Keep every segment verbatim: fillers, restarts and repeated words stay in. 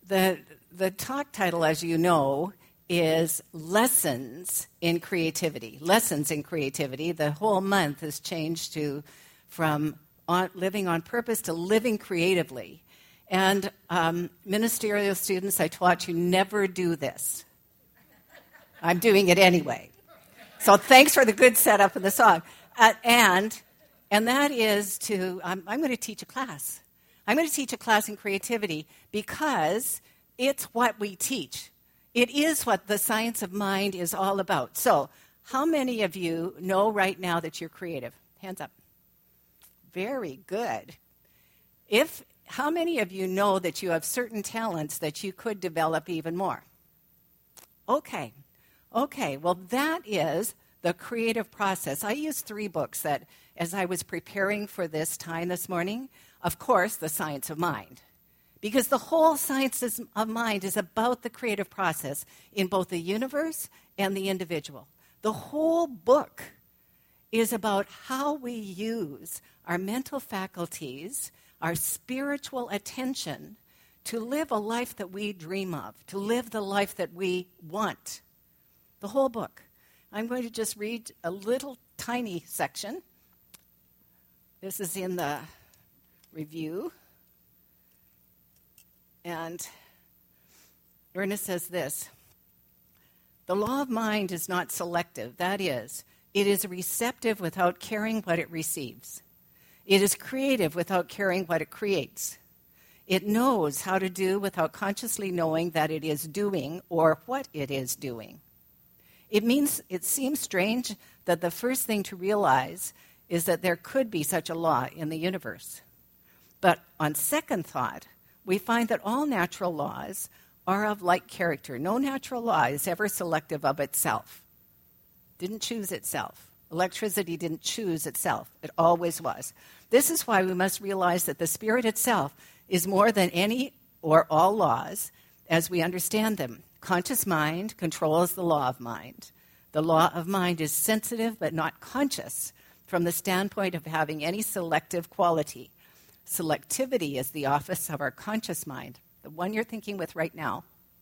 The, the talk title, as you know, is Lessons in Creativity. Lessons in Creativity. The whole month has changed to from on, living on purpose to living creatively. And um, ministerial students, I taught you never do this. I'm doing it anyway. So thanks for the good setup of the song. Uh, and and that is to, um, I'm going to teach a class. I'm going to teach a class in creativity because it's what we teach. It is what the science of mind is all about. So how many of you know right now that you're creative? Hands up. Very good. If how many of you know that you have certain talents that you could develop even more? Okay. Okay. Well, that is the creative process. I used three books that, as I was preparing for this time this morning, of course, The Science of Mind. Because the whole science of mind is about the creative process in both the universe and the individual. The whole book is about how we use our mental faculties, our spiritual attention, to live a life that we dream of, to live the life that we want. The whole book. I'm going to just read a little tiny section. This is in the review. And Ernest says this: the law of mind is not selective. That is, it is receptive without caring what it receives. It is creative without caring what it creates. It knows how to do without consciously knowing that it is doing or what it is doing. It means it seems strange that the first thing to realize is that there could be such a law in the universe. But on second thought, we find that all natural laws are of like character. No natural law is ever selective of itself. Didn't choose itself. Electricity didn't choose itself. It always was. This is why we must realize that the spirit itself is more than any or all laws as we understand them. Conscious mind controls the law of mind. The law of mind is sensitive but not conscious from the standpoint of having any selective quality. Selectivity is the office of our conscious mind. The one you're thinking with right now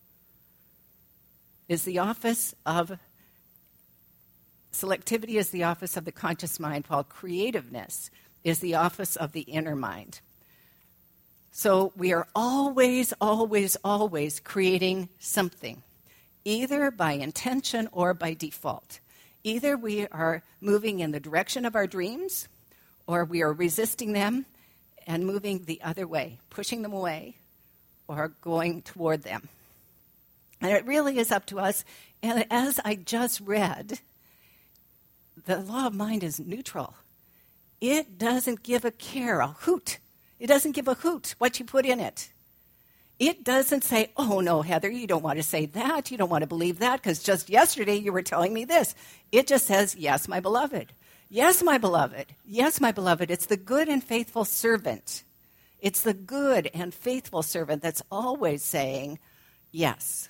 is the office of, selectivity is the office of the conscious mind, while creativeness is the office of the inner mind. So we are always, always, always creating something, either by intention or by default. Either we are moving in the direction of our dreams, or we are resisting them and moving the other way, pushing them away or going toward them. And it really is up to us. And as I just read, the law of mind is neutral. It doesn't give a care, a hoot. It doesn't give a hoot what you put in it. It doesn't say, oh, no, Heather, you don't want to say that. You don't want to believe that because just yesterday you were telling me this. It just says, yes, my beloved. Yes, my beloved. Yes, my beloved. It's the good and faithful servant. It's the good and faithful servant that's always saying yes.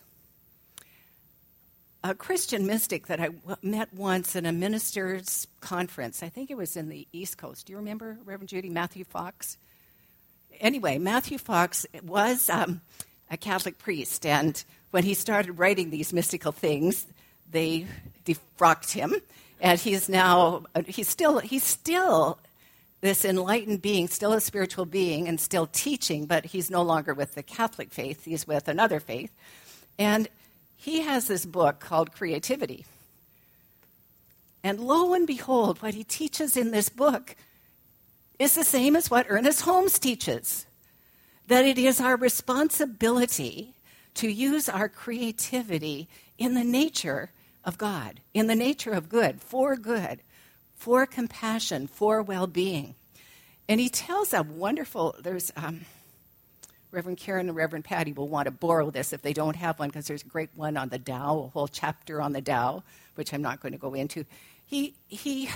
A Christian mystic that I w- met once in a minister's conference, I think it was in the East Coast. Do you remember, Reverend Judy, Matthew Fox? Anyway, Matthew Fox was um, a Catholic priest, and when he started writing these mystical things, they defrocked him. And he's now, he's still, he's still this enlightened being, still a spiritual being, and still teaching, but he's no longer with the Catholic faith. He's with another faith. And he has this book called Creativity. And lo and behold, what he teaches in this book is the same as what Ernest Holmes teaches, that it is our responsibility to use our creativity in the nature of God, in the nature of good, for good, for compassion, for well-being. And he tells a wonderful, there's um, Reverend Karen and Reverend Patty will want to borrow this if they don't have one, because there's a great one on the Tao, a whole chapter on the Tao, which I'm not going to go into. He he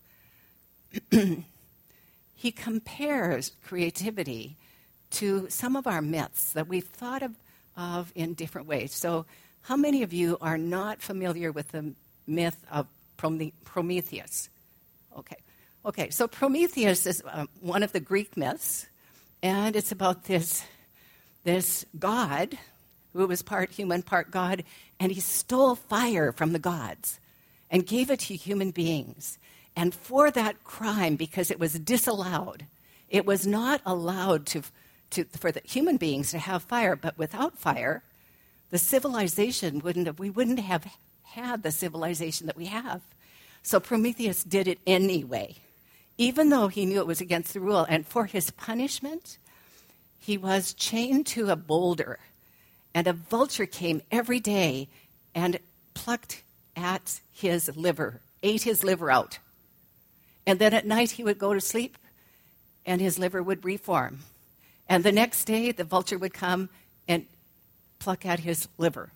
he compares creativity to some of our myths that we've thought of, of in different ways. So how many of you are not familiar with the myth of Prometheus? Okay. Okay, so Prometheus is uh, one of the Greek myths, and it's about this this God who was part human, part God, and he stole fire from the gods and gave it to human beings. And for that crime, because it was disallowed, it was not allowed to, to for the human beings to have fire, but without fire, the civilization wouldn't have, we wouldn't have had the civilization that we have. So Prometheus did it anyway, even though he knew it was against the rule. And for his punishment, he was chained to a boulder, and a vulture came every day and plucked at his liver, ate his liver out. And then at night he would go to sleep, and his liver would reform. And the next day the vulture would come and pluck at his liver.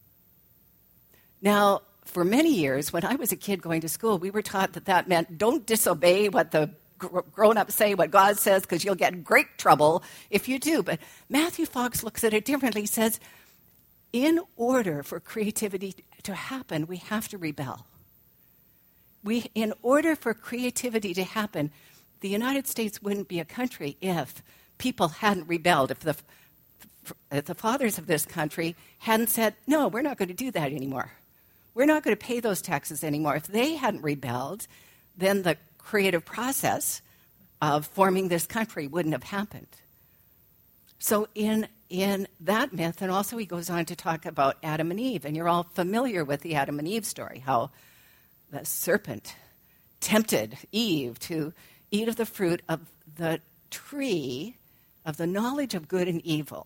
Now, for many years, when I was a kid going to school, we were taught that that meant don't disobey what the grown-ups say, what God says, because you'll get in great trouble if you do. But Matthew Fox looks at it differently. He says, in order for creativity to happen, we have to rebel. We, in order for creativity to happen, the United States wouldn't be a country if people hadn't rebelled, if the, if the fathers of this country hadn't said, no, we're not going to do that anymore. We're not going to pay those taxes anymore. If they hadn't rebelled, then the creative process of forming this country wouldn't have happened. So in, in that myth, and also he goes on to talk about Adam and Eve, and you're all familiar with the Adam and Eve story, how the serpent tempted Eve to eat of the fruit of the tree of the knowledge of good and evil.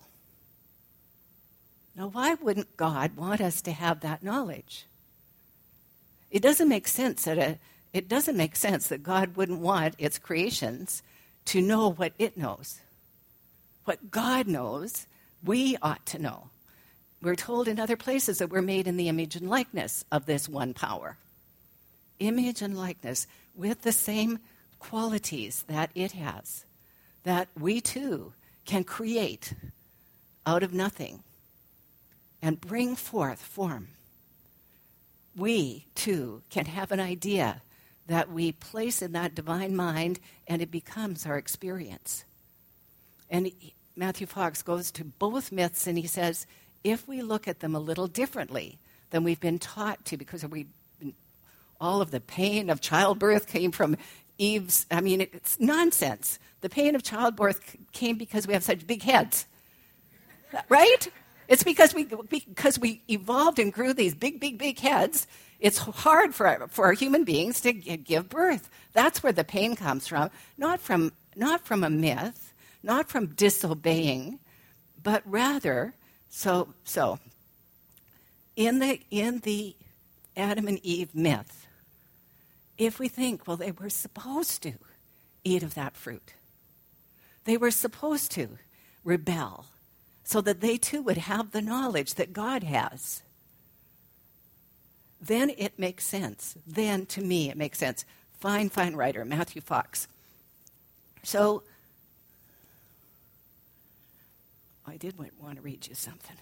Now, why wouldn't God want us to have that knowledge? It doesn't make sense that a, it doesn't make sense that God wouldn't want its creations to know what it knows. What God knows, we ought to know. We're told in other places that we're made in the image and likeness of this one power. Image and likeness with the same qualities that it has, that we too can create out of nothing and bring forth form. We too can have an idea that we place in that divine mind, and it becomes our experience. And Matthew Fox goes to both myths, and he says, if we look at them a little differently than we've been taught to, because we, all of the pain of childbirth came from Eve's, I mean, it's nonsense. The pain of childbirth came because we have such big heads, right? It's because we because we evolved and grew these big, big, big heads. It's hard for for human beings to give birth. That's where the pain comes from, not from not from a myth, not from disobeying, but rather so so. In the in the Adam and Eve myth, if we think, well, they were supposed to eat of that fruit, they were supposed to rebel, so that they too would have the knowledge that God has, then it makes sense. Then, to me, it makes sense. Fine, fine writer, Matthew Fox. So, I did want to read you something.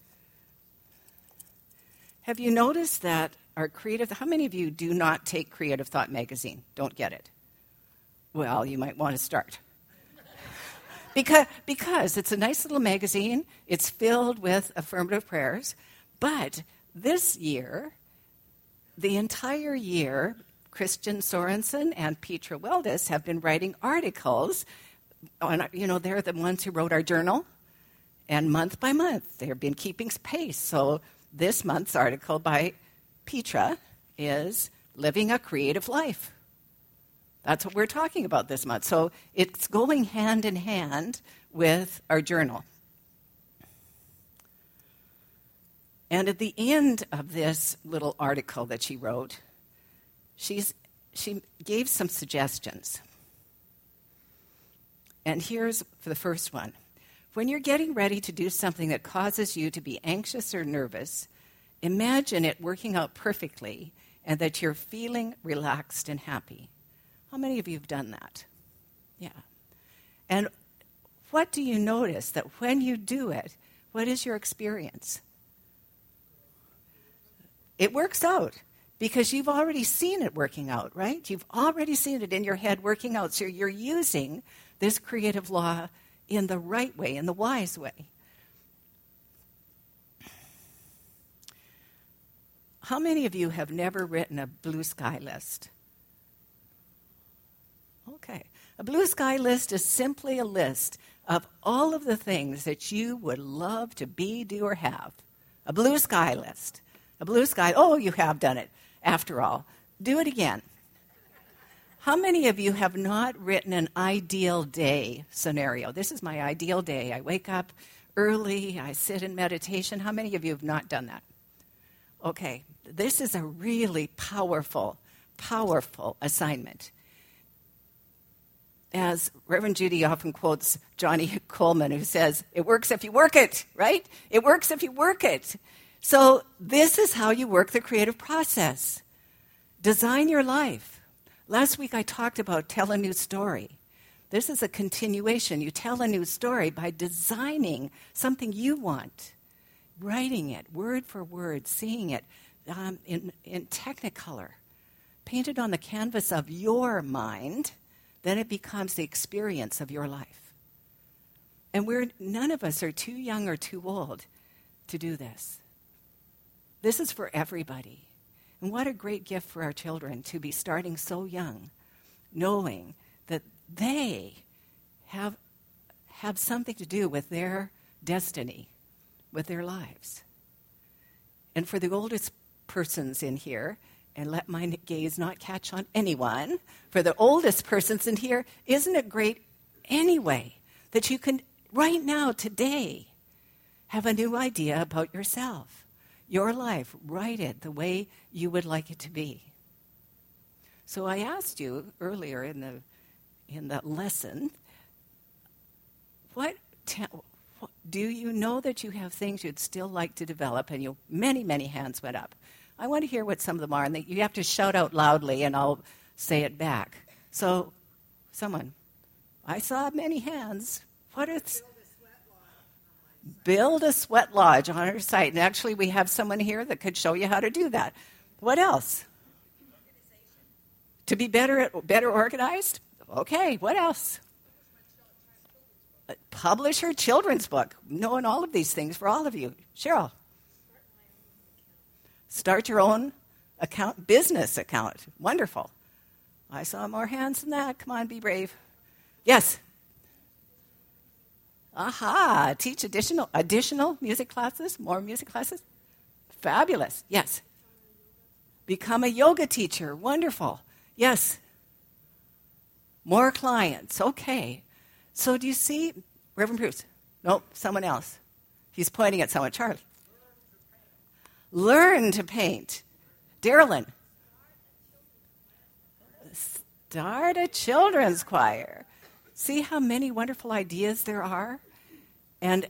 Have you noticed that our creative, how many of you do not take Creative Thought magazine? Don't get it? Well, you might want to start. Because, because it's a nice little magazine. It's filled with affirmative prayers. But this year, the entire year, Christian Sorensen and Petra Weldis have been writing articles. On, you know, they're the ones who wrote our journal. And month by month, they've been keeping pace. So this month's article by Petra is Living a Creative Life. That's what we're talking about this month. So it's going hand in hand with our journal. And at the end of this little article that she wrote, she's, she gave some suggestions. And here's for the first one. When you're getting ready to do something that causes you to be anxious or nervous, imagine it working out perfectly and that you're feeling relaxed and happy. How many of you have done that? Yeah. And what do you notice that when you do it, what is your experience? It works out because you've already seen it working out, right? You've already seen it in your head working out. So you're using this creative law in the right way, in the wise way. How many of you have never written a blue sky list? Okay. A blue sky list is simply a list of all of the things that you would love to be, do, or have. A blue sky list. A blue sky, oh, you have done it. After all, do it again. How many of you have not written an ideal day scenario? This is my ideal day. I wake up early, I sit in meditation. How many of you have not done that? Okay, this is a really powerful, powerful assignment. As Reverend Judy often quotes Johnny Coleman, who says, it works if you work it, right? It works if you work it. So this is how you work the creative process. Design your life. Last week I talked about tell a new story. This is a continuation. You tell a new story by designing something you want, writing it word for word, seeing it um, in, in Technicolor, painted on the canvas of your mind. Then it becomes the experience of your life. And we're none of us are too young or too old to do this. This is for everybody. And what a great gift for our children to be starting so young, knowing that they have, have something to do with their destiny, with their lives. And for the oldest persons in here, and let my gaze not catch on anyone, for the oldest persons in here, isn't it great anyway that you can, right now, today, have a new idea about yourself, your life, write it the way you would like it to be. So I asked you earlier in the in the lesson, what, te- what do you know that you have things you'd still like to develop? And you, many, many hands went up. I want to hear what some of them are, and they, you have to shout out loudly, and I'll say it back. So, someone, I saw many hands. What is build a sweat lodge on our site? And actually, we have someone here that could show you how to do that. What else? To be better better organized. Okay. What else? Publish her children's book. Knowing all of these things for all of you, Cheryl. Start your own account, business account. Wonderful. I saw more hands than that. Come on, be brave. Yes. Aha. Teach additional additional music classes, more music classes. Fabulous. Yes. Become a yoga teacher. Wonderful. Yes. More clients. Okay. So do you see, Reverend Bruce? Nope, someone else. He's pointing at someone. Charlie. Learn to paint. Darylyn. Start a children's choir. See how many wonderful ideas there are? And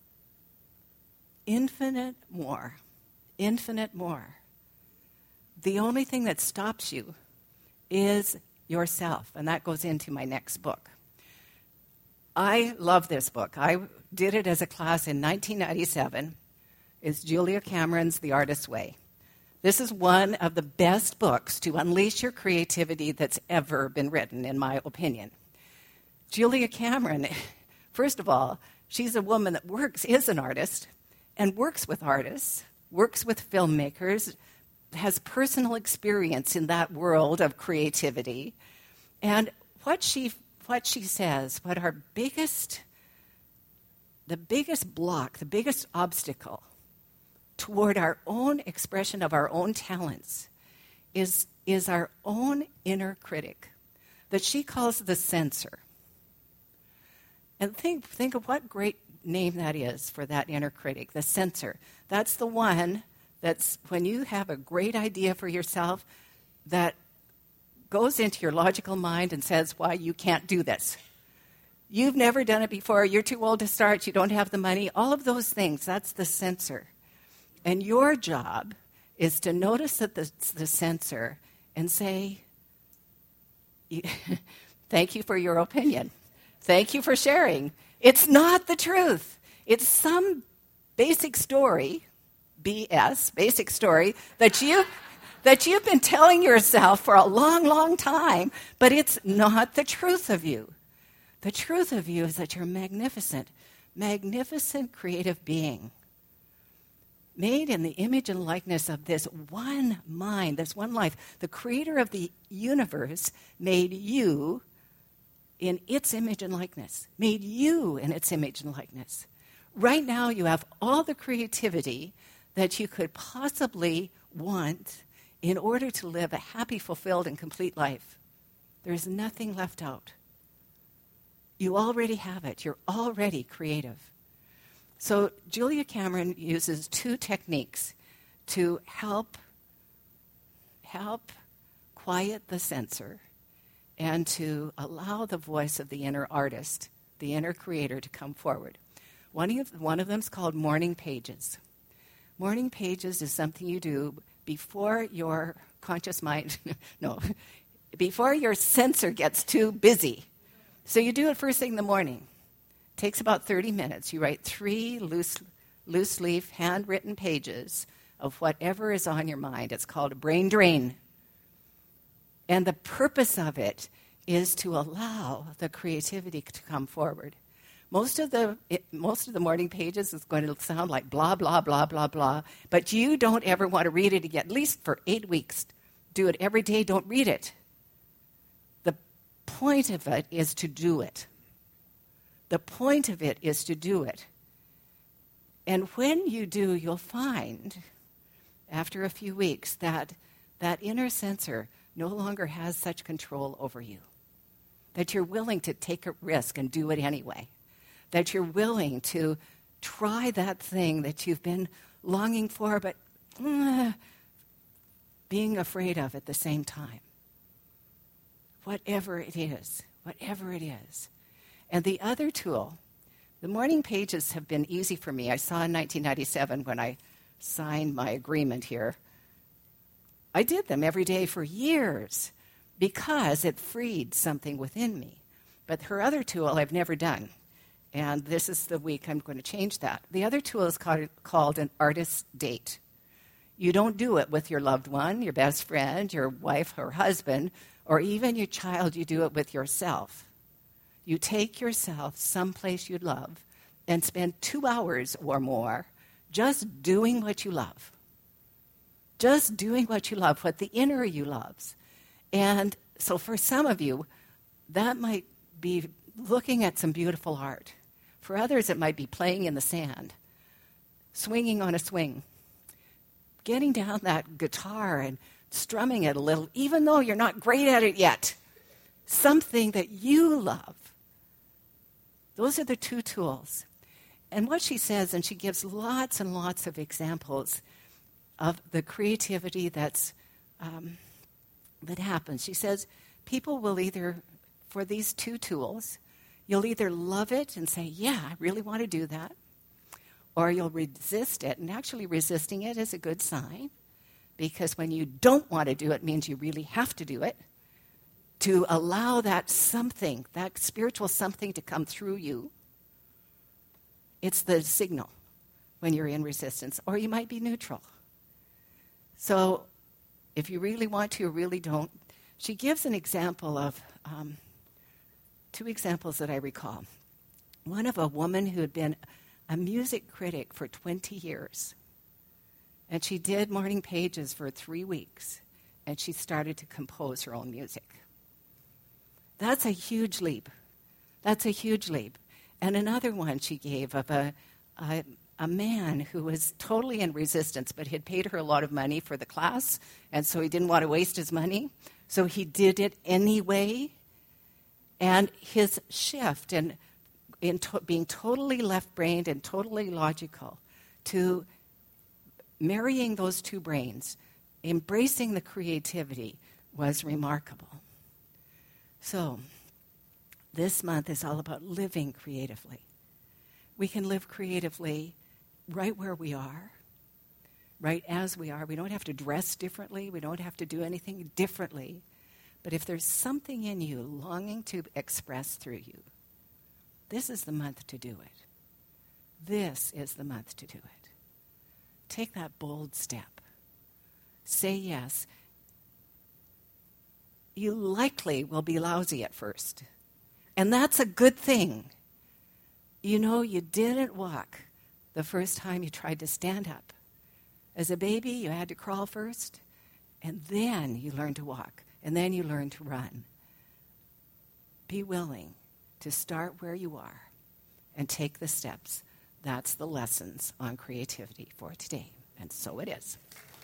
infinite more. Infinite more. The only thing that stops you is yourself. And that goes into my next book. I love this book. I did it as a class in nineteen ninety-seven. It's Julia Cameron's The Artist's Way. This is one of the best books to unleash your creativity that's ever been written, in my opinion. Julia Cameron, first of all, she's a woman that works, is an artist, and works with artists, works with filmmakers, has personal experience in that world of creativity. And what she what she says, what our biggest, the biggest block, the biggest obstacle toward our own expression of our own talents is, is our own inner critic that she calls the censor. And think, think of what great name that is for that inner critic, the censor. That's the one that's, when you have a great idea for yourself, that goes into your logical mind and says, why, you can't do this. You've never done it before. You're too old to start. You don't have the money. All of those things, that's the censor. And your job is to notice that the, the censor and say, thank you for your opinion. Thank you for sharing. It's not the truth. It's some basic story, B S, basic story, that you that you've been telling yourself for a long, long time, but it's not the truth of you. The truth of you is that you're a magnificent, magnificent creative being. made in the image and likeness of this one mind, this one life. The creator of the universe made you in its image and likeness, made you in its image and likeness. Right now, you have all the creativity that you could possibly want in order to live a happy, fulfilled, and complete life. There's nothing left out. You already have it. You're already creative. So Julia Cameron uses two techniques to help, help quiet the censor and to allow the voice of the inner artist, the inner creator, to come forward. One of, one of them is called morning pages. Morning pages is something you do before your conscious mind, no, before your censor gets too busy. So you do it first thing in the morning. It takes about thirty minutes. You write three loose, loose leaf, handwritten pages of whatever is on your mind. It's called a brain drain. And the purpose of it is to allow the creativity to come forward. Most of the it, most of the morning pages is going to sound like blah, blah, blah, blah, blah, but you don't ever want to read it again, at least for eight weeks. Do it every day. Don't read it. The point of it is to do it. The point of it is to do it. And when you do, you'll find, after a few weeks, that that inner censor no longer has such control over you, that you're willing to take a risk and do it anyway, that you're willing to try that thing that you've been longing for but uh, being afraid of at the same time. Whatever it is, whatever it is. And the other tool, the morning pages have been easy for me. I saw in nineteen ninety-seven when I signed my agreement here, I did them every day for years because it freed something within me. But her other tool I've never done. And this is the week I'm going to change that. The other tool is called, called an artist's date. You don't do it with your loved one, your best friend, your wife or husband, or even your child. You do it with yourself. You take yourself someplace you love and spend two hours or more just doing what you love. Just doing what you love, what the inner you loves. And so for some of you, that might be looking at some beautiful art. For others, it might be playing in the sand, swinging on a swing, getting down that guitar and strumming it a little, even though you're not great at it yet. Something that you love. Those are the two tools. And what she says, and she gives lots and lots of examples of the creativity that's um, that happens. She says people will either, for these two tools, you'll either love it and say, yeah, I really want to do that, or you'll resist it. And actually resisting it is a good sign, because when you don't want to do it means you really have to do it, to allow that something, that spiritual something to come through you. It's the signal when you're in resistance, or you might be neutral. So if you really want to or really don't, she gives an example of, um, two examples that I recall. One of a woman who had been a music critic for twenty years. And she did morning pages for three weeks, and she started to compose her own music. That's a huge leap. That's a huge leap. And another one she gave of a, a, a man who was totally in resistance, but had paid her a lot of money for the class, and so he didn't want to waste his money. So he did it anyway. And his shift in, in to, being totally left-brained and totally logical to marrying those two brains, embracing the creativity, was remarkable. So, this month is all about living creatively. We can live creatively right where we are, right as we are. We don't have to dress differently. We don't have to do anything differently. But if there's something in you longing to express through you, this is the month to do it. This is the month to do it. Take that bold step. Say yes. You likely will be lousy at first. And that's a good thing. You know, you didn't walk the first time you tried to stand up. As a baby, you had to crawl first, and then you learned to walk, and then you learned to run. Be willing to start where you are and take the steps. That's the lessons on creativity for today, and so it is.